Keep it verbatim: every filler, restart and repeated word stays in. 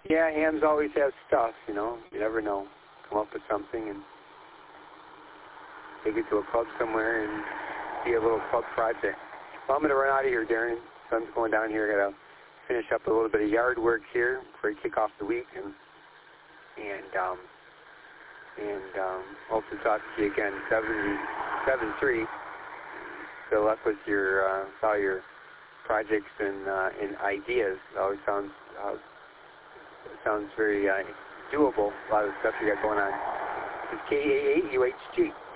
Yeah, hams always have stuff, you know. You never know. Come up with something and take it to a club somewhere and be a little club project. Well, I'm going to run out of here, Darren. Sun's going down here. I got to finish up a little bit of yard work here before we kick off the week, and and um, and um, hope to talk to you again. Seven seven three. Good luck with your uh, all your projects and uh, and ideas. It always sounds uh, sounds very uh, doable. A lot of the stuff you got going on. It's K A A U H G.